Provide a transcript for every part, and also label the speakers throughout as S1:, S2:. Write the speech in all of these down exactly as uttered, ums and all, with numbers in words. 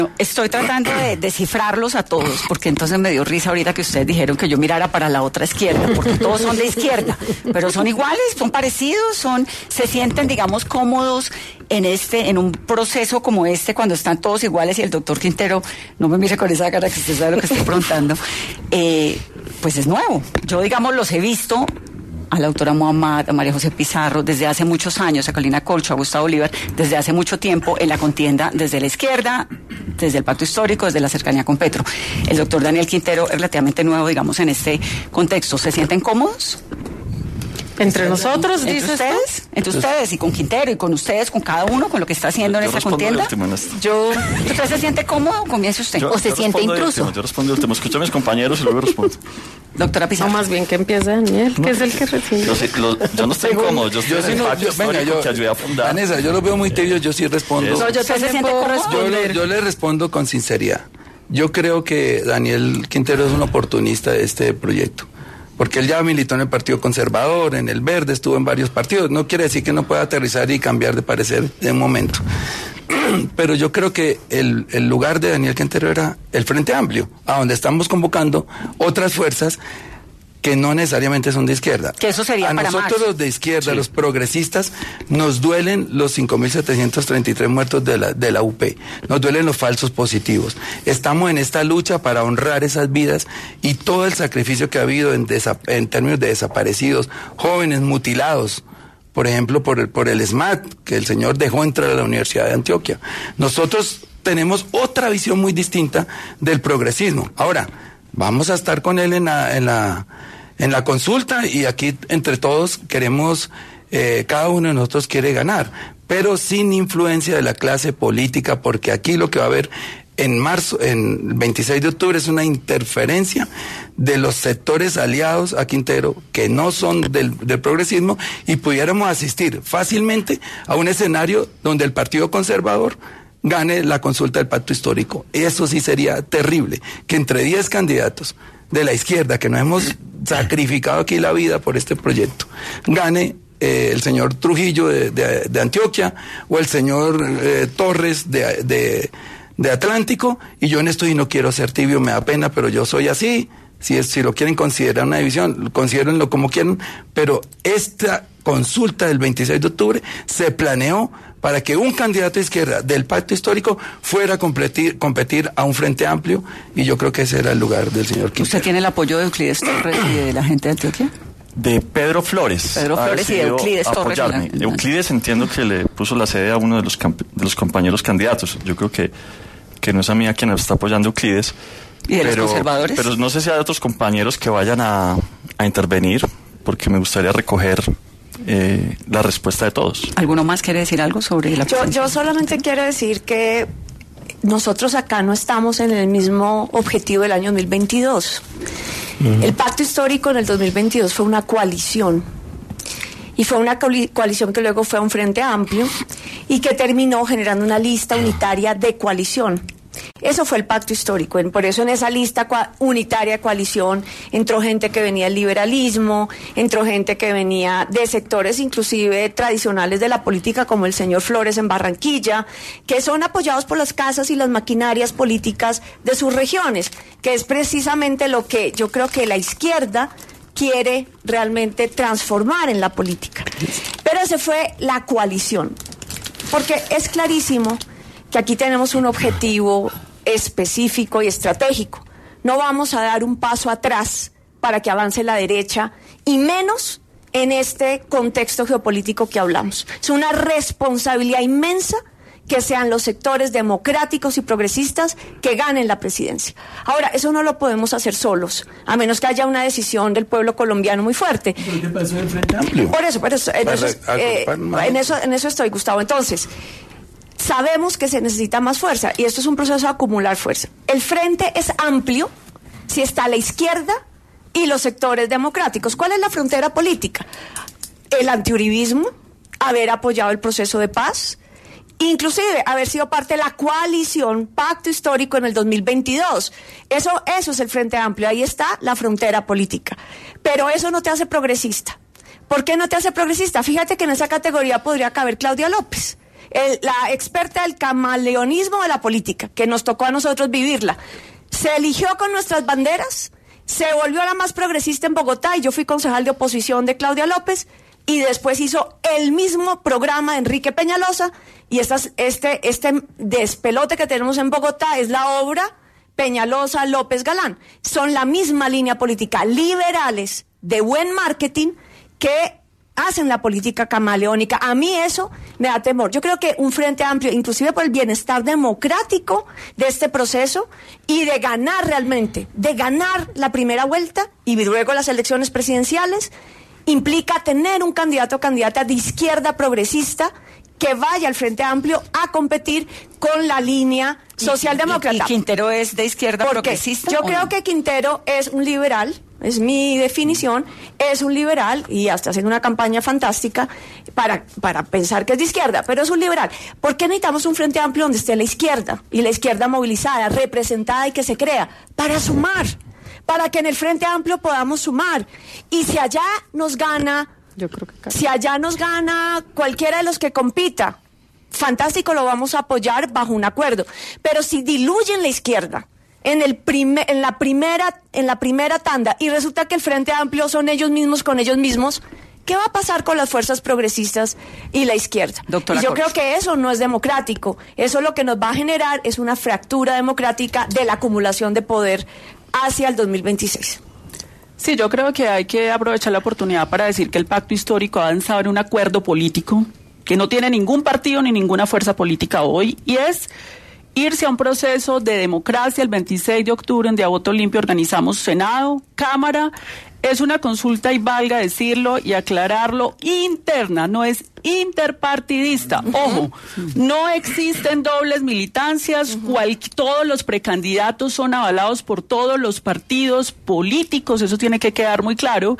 S1: Estoy tratando de descifrarlos a todos, porque entonces me dio risa ahorita que ustedes dijeron que yo mirara para la otra izquierda, porque todos son de izquierda, pero son iguales, son parecidos, son, se sienten, digamos, cómodos en este, en un proceso como este, cuando están todos iguales. Y el doctor Quintero, no me mire con esa cara que usted sabe lo que estoy preguntando, eh, pues es nuevo. Yo, digamos, los he visto a la doctora Muhammad, a María José Pizarro, desde hace muchos años, a Carolina Colcho, a Gustavo Bolívar, desde hace mucho tiempo en la contienda desde la izquierda, desde el pacto histórico, desde la cercanía con Petro. El doctor Daniel Quintero es relativamente nuevo, digamos, en este contexto. ¿Se sienten cómodos?
S2: Entre nosotros,
S1: ¿Entre
S2: dices
S1: ustedes?
S2: tú?
S1: Entre ustedes y con Quintero y con ustedes, con cada uno, con lo que está haciendo en
S3: yo
S1: esta contienda.
S3: Yo,
S1: ¿Usted se siente cómodo? Comience usted.
S3: Yo,
S1: ¿O se
S3: yo
S1: siente intruso?
S3: Último, yo respondo el último. Escucho a mis compañeros y luego respondo.
S1: Doctora Pizarro.
S2: No, más bien que empiece Daniel, que
S3: no,
S2: es el que recibe.
S3: Yo, sí, lo, yo no estoy cómodo, yo estoy
S4: yo
S3: en
S4: sí
S3: el
S4: no,
S3: pacto
S4: yo, venga,
S3: histórico
S4: yo,
S3: que ayudé a fundar.
S4: Vanessa, yo lo veo muy tibio, yo sí respondo.
S2: No, yo
S1: ¿Usted se
S2: también
S1: siente
S2: puedo
S1: cómodo?
S4: Yo,
S2: responder.
S4: le- yo le respondo con sinceridad. Yo creo que Daniel Quintero es un oportunista de este proyecto, porque él ya militó en el Partido Conservador, en el Verde, estuvo en varios partidos. No quiere decir que no pueda aterrizar y cambiar de parecer de un momento. Pero yo creo que el, el lugar de Daniel Quintero era el Frente Amplio, a donde estamos convocando otras fuerzas que no necesariamente son de izquierda.
S1: Que eso sería
S4: a
S1: para
S4: nosotros
S1: marzo.
S4: los de izquierda,
S3: Sí.
S4: los progresistas, nos duelen los cinco mil setecientos treinta y tres muertos de la, de la U P, nos duelen los falsos positivos. Estamos en esta lucha para honrar esas vidas y todo el sacrificio que ha habido en, desa- en términos de desaparecidos, jóvenes mutilados, por ejemplo, por el, por el S M A T, que el señor dejó entrar a la Universidad de Antioquia. Nosotros tenemos otra visión muy distinta del progresismo. Ahora, vamos a estar con él en la, en la, en la consulta, y aquí entre todos queremos, eh, cada uno de nosotros quiere ganar, pero sin influencia de la clase política, porque aquí lo que va a haber en marzo, en el veintiséis de octubre, es una interferencia de los sectores aliados a Quintero que no son del, del progresismo, y pudiéramos asistir fácilmente a un escenario donde el Partido Conservador gane la consulta del pacto histórico. Eso sí sería terrible, que entre diez candidatos de la izquierda, que nos hemos sacrificado aquí la vida por este proyecto, gane eh, el señor Trujillo de, de, de Antioquia, o el señor eh, Torres de, de, de Atlántico, y yo en esto y no quiero ser tibio, me da pena, pero yo soy así. Si, es, si lo quieren considerar una división, considérenlo como quieran, pero esta consulta del veintiséis de octubre se planeó para que un candidato de izquierda del pacto histórico fuera a competir, competir a un frente amplio, y yo creo que ese era el lugar del señor Quintero.
S1: ¿Usted tiene el apoyo de Euclides Torres y de la gente de Antioquia?
S3: De Pedro Flores.
S1: Pedro
S3: ha
S1: Flores y de
S3: decidido
S1: Euclides Torres.
S3: apoyarme.
S1: En la-
S3: Euclides entiendo que le puso la sede a uno de los, camp- de los compañeros candidatos. Yo creo que, que no es a mí a quien está apoyando Euclides.
S1: ¿Y de los
S3: pero,
S1: conservadores?
S3: Pero no sé si hay otros compañeros que vayan a, a intervenir, porque me gustaría recoger eh, la respuesta de todos.
S1: ¿Alguno más quiere decir algo sobre la
S2: Yo,
S1: presencia?
S2: yo solamente quiero decir que nosotros acá no estamos en el mismo objetivo del año dos mil veintidós. Uh-huh. El pacto histórico en el dos mil veintidós fue una coalición, y fue una coalición que luego fue a un frente amplio y que terminó generando una lista unitaria de coalición. Eso fue el pacto histórico. Por eso en esa lista unitaria de coalición entró gente que venía del liberalismo, entró gente que venía de sectores inclusive tradicionales de la política, como el señor Flores en Barranquilla, que son apoyados por las casas y las maquinarias políticas de sus regiones, que es precisamente lo que yo creo que la izquierda quiere realmente transformar en la política. Pero esa fue la coalición, porque es clarísimo que aquí tenemos un objetivo específico y estratégico. No vamos a dar un paso atrás para que avance la derecha, y menos en este contexto geopolítico que hablamos. Es una responsabilidad inmensa que sean los sectores democráticos y progresistas que ganen la presidencia. Ahora, eso no lo podemos hacer solos, a menos que haya una decisión del pueblo colombiano muy fuerte.
S4: ¿Pero qué pasó en el Frente Amplio?
S2: Por eso, por eso, en,
S4: Para
S2: eso, eh, en eso, en eso estoy, Gustavo. Entonces, sabemos que se necesita más fuerza, y esto es un proceso de acumular fuerza. El frente es amplio si está a la izquierda y los sectores democráticos. ¿Cuál es la frontera política? El antiuribismo, haber apoyado el proceso de paz, inclusive haber sido parte de la coalición Pacto Histórico en el dos mil veintidós. Eso, eso es el Frente Amplio, ahí está la frontera política. Pero eso no te hace progresista. ¿Por qué no te hace progresista? Fíjate que en esa categoría podría caber Claudia López, el, la experta del camaleonismo de la política, que nos tocó a nosotros vivirla. Se eligió con nuestras banderas, se volvió la más progresista en Bogotá, y yo fui concejal de oposición de Claudia López, y después hizo el mismo programa de Enrique Peñalosa, y estas, este, este despelote que tenemos en Bogotá es la obra Peñalosa López Galán. Son la misma línea política, liberales de buen marketing, que hacen la política camaleónica. A mí eso me da temor. Yo creo que un Frente Amplio, inclusive por el bienestar democrático de este proceso y de ganar realmente, de ganar la primera vuelta y luego las elecciones presidenciales, implica tener un candidato o candidata de izquierda progresista que vaya al Frente Amplio a competir con la línea socialdemócrata.
S1: ¿Y, y, y Quintero es de izquierda progresista?
S2: Yo creo no? que Quintero es un liberal, es mi definición, es un liberal, y hasta haciendo una campaña fantástica para, para pensar que es de izquierda, pero es un liberal. ¿Por qué necesitamos un Frente Amplio donde esté la izquierda, y la izquierda movilizada, representada y que se crea? Para sumar, para que en el Frente Amplio podamos sumar. Y si allá nos gana... Yo creo que si allá nos gana cualquiera de los que compita, fantástico, lo vamos a apoyar bajo un acuerdo. Pero si diluyen la izquierda en el prime, en la primera en la primera tanda y resulta que el Frente Amplio son ellos mismos con ellos mismos, ¿qué va a pasar con las fuerzas progresistas y la izquierda? Doctora y yo Cortés. Creo que eso no es democrático. Eso lo que nos va a generar es una fractura democrática de la acumulación de poder hacia el dos mil veintiséis.
S5: Sí, yo creo que hay que aprovechar la oportunidad para decir que el pacto histórico ha avanzado en un acuerdo político que no tiene ningún partido ni ninguna fuerza política hoy, y es irse a un proceso de democracia el veintiséis de octubre, donde a voto limpio organizamos Senado, Cámara. Es una consulta, y valga decirlo y aclararlo, interna, no es interpartidista. Ojo, no existen dobles militancias, cual, todos los precandidatos son avalados por todos los partidos políticos, eso tiene que quedar muy claro,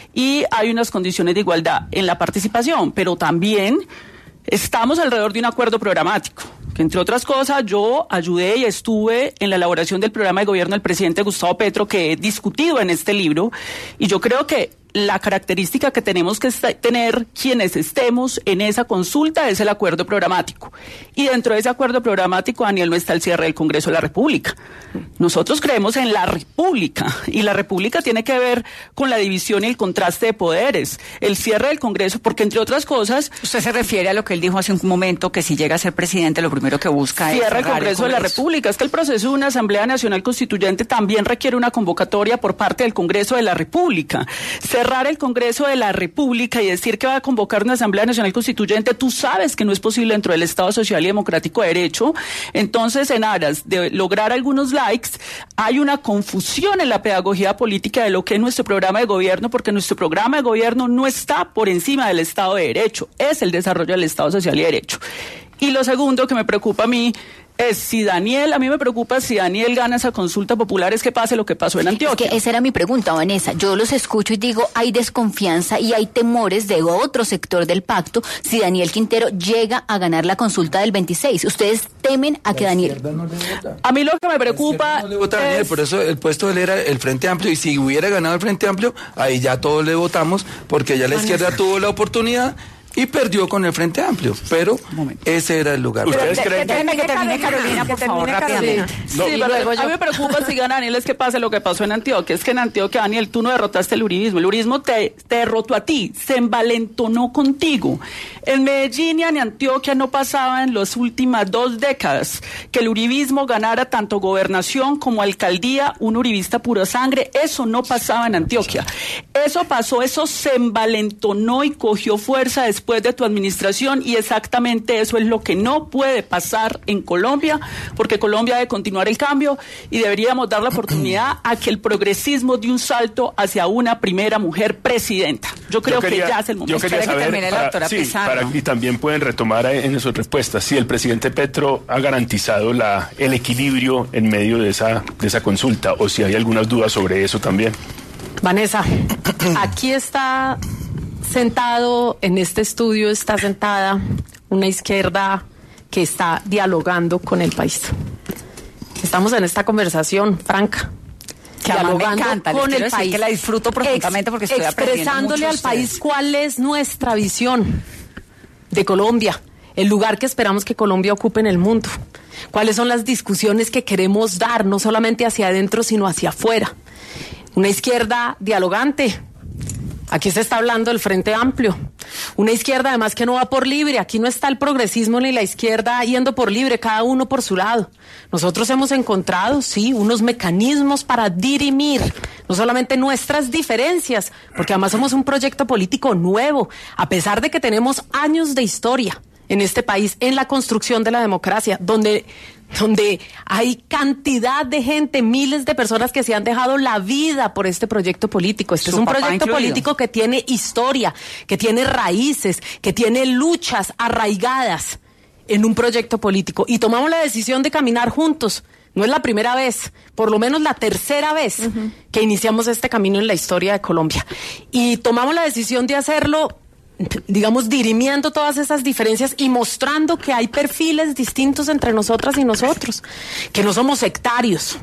S5: y hay unas condiciones de igualdad en la participación, pero también estamos alrededor de un acuerdo programático, que entre otras cosas yo ayudé y estuve en la elaboración del programa de gobierno del presidente Gustavo Petro, que he discutido en este libro, y yo creo que la característica que tenemos que tener quienes estemos en esa consulta es el acuerdo programático. Y dentro de ese acuerdo programático, Daniel, no está el cierre del Congreso de la República. Nosotros creemos en la República, y la República tiene que ver con la división y el contraste de poderes. El cierre del Congreso, porque entre otras cosas...
S1: Usted se refiere a lo que él dijo hace un momento, que si llega a ser presidente, lo primero que busca es...
S5: Cierre el Congreso, el Congreso de la República. Es que el proceso de una Asamblea Nacional Constituyente también requiere una convocatoria por parte del Congreso de la República. Se cerrar el Congreso de la República y decir que va a convocar una Asamblea Nacional Constituyente, tú sabes que no es posible dentro del Estado Social y Democrático de Derecho. Entonces, en aras de lograr algunos likes, hay una confusión en la pedagogía política de lo que es nuestro programa de gobierno, porque nuestro programa de gobierno no está por encima del Estado de Derecho, es el desarrollo del Estado Social y Derecho. Y lo segundo que me preocupa a mí es si Daniel, a mí me preocupa si Daniel gana esa consulta popular, es que pase lo que pasó en Antioquia.
S6: Es que esa era mi pregunta, Vanessa. Yo los escucho y digo, hay desconfianza y hay temores de otro sector del pacto si Daniel Quintero llega a ganar la consulta del veintiséis. ¿Ustedes temen a que Daniel...?
S4: No le vota.
S5: A mí lo que me preocupa
S4: no le vota a Daniel,
S5: es...
S4: por eso el puesto de él era el Frente Amplio, y si hubiera ganado el Frente Amplio, ahí ya todos le votamos, porque ya la izquierda tuvo la oportunidad y perdió con el Frente Amplio, pero ese era el lugar.
S1: ¿Ustedes creen que, que termine Carolina, por favor, rápidamente?
S5: Sí, no, pero luego yo... a mí me preocupa si gana Daniel es que pase lo que pasó en Antioquia. Es que en Antioquia, Daniel, tú no derrotaste el uribismo. El uribismo te, te derrotó a ti, se envalentonó contigo. En Medellín y en Antioquia no pasaba en las últimas dos décadas que el uribismo ganara tanto gobernación como alcaldía, un uribista pura sangre. Eso no pasaba en Antioquia. Eso pasó, eso se envalentonó y cogió fuerza después después de tu administración, y exactamente eso es lo que no puede pasar en Colombia, porque Colombia debe continuar el cambio y deberíamos dar la oportunidad a que el progresismo dé un salto hacia una primera mujer presidenta. Yo creo yo quería, que ya es el momento.
S7: Yo quería saber, que para, la sí, para, y también pueden retomar en sus respuestas, si el presidente Petro ha garantizado la, el equilibrio en medio de esa, de esa consulta, o si hay algunas dudas sobre eso también.
S8: Vanessa, aquí está sentado, en este estudio está sentada una izquierda que está dialogando con el país. Estamos en esta conversación franca,
S1: que dialogando me encanta, con el país, que la disfruto profundamente porque estoy
S8: expresándole al país cuál es nuestra visión de Colombia, el lugar que esperamos que Colombia ocupe en el mundo. ¿Cuáles son las discusiones que queremos dar, no solamente hacia adentro, sino hacia afuera? Una izquierda dialogante. Aquí se está hablando del Frente Amplio. Una izquierda además que no va por libre. Aquí no está el progresismo ni la izquierda yendo por libre, cada uno por su lado. Nosotros hemos encontrado, sí, unos mecanismos para dirimir no solamente nuestras diferencias, porque además somos un proyecto político nuevo, a pesar de que tenemos años de historia en este país, en la construcción de la democracia, donde... donde hay cantidad de gente, miles de personas que se han dejado la vida por este proyecto político. Este es un proyecto político que tiene historia, que tiene raíces, que tiene luchas arraigadas en un proyecto político. Y tomamos la decisión de caminar juntos. No es la primera vez, por lo menos la tercera vez uh-huh. que iniciamos este camino en la historia de Colombia. Y tomamos la decisión de hacerlo, digamos, dirimiendo todas esas diferencias y mostrando que hay perfiles distintos entre nosotras y nosotros, que no somos sectarios.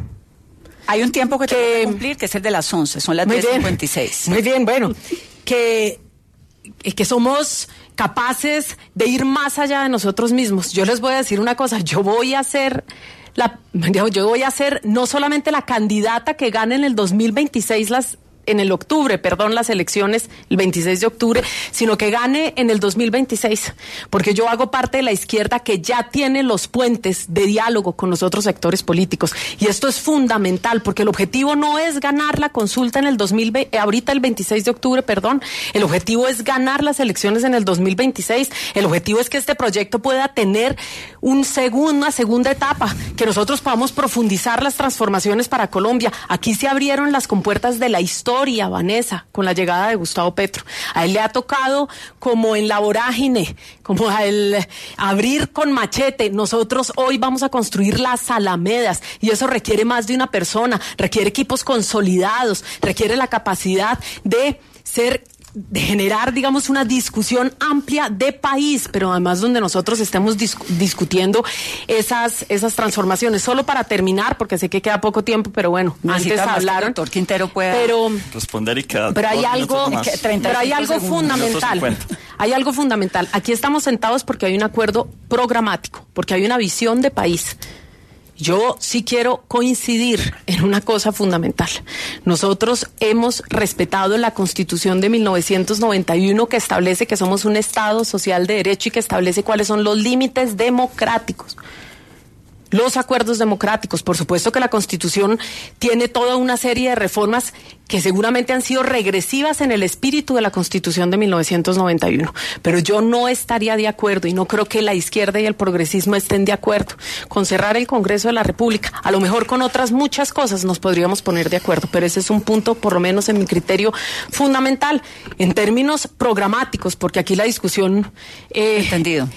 S1: Hay un tiempo que, que tengo que cumplir, que es el de las once, son las diez cincuenta y seis.
S8: Muy bien, bueno, que, que somos capaces de ir más allá de nosotros mismos. Yo les voy a decir una cosa, yo voy a ser... La, yo voy a ser no solamente la candidata que gane en el dos mil veintiséis las en el octubre, perdón, las elecciones el veintiséis de octubre, sino que gane en el dos mil veintiséis, porque yo hago parte de la izquierda que ya tiene los puentes de diálogo con los otros sectores políticos, y esto es fundamental, porque el objetivo no es ganar la consulta en el dos mil veinte, ahorita el veintiséis de octubre, perdón, el objetivo es ganar las elecciones en el dos mil veintiséis, el objetivo es que este proyecto pueda tener un segundo, una segunda etapa, que nosotros podamos profundizar las transformaciones para Colombia. Aquí se abrieron las compuertas de la historia, Vanessa, con la llegada de Gustavo Petro. A él le ha tocado como en la vorágine, como a él abrir con machete. Nosotros hoy vamos a construir las alamedas, y eso requiere más de una persona, requiere equipos consolidados, requiere la capacidad de ser de generar, digamos, una discusión amplia de país, pero además donde nosotros estemos discu- discutiendo esas esas transformaciones. Solo para terminar, porque sé que queda poco tiempo, pero bueno,
S1: antes hablaron, el doctor Quintero puede
S8: pero,
S3: responder y quedar.
S8: Pero hay algo, pero hay algo fundamental. Hay algo fundamental. Aquí estamos sentados porque hay un acuerdo programático, porque hay una visión de país. Yo sí quiero coincidir en una cosa fundamental. Nosotros hemos respetado la Constitución de mil novecientos noventa y uno, que establece que somos un Estado social de derecho y que establece cuáles son los límites democráticos. Los acuerdos democráticos. Por supuesto que la Constitución tiene toda una serie de reformas que seguramente han sido regresivas en el espíritu de la Constitución de mil novecientos noventa y uno. Pero yo no estaría de acuerdo, y no creo que la izquierda y el progresismo estén de acuerdo, con cerrar el Congreso de la República. A lo mejor con otras muchas cosas nos podríamos poner de acuerdo, pero ese es un punto, por lo menos en mi criterio, fundamental, en términos programáticos, porque aquí la discusión...
S1: Eh, Entendido.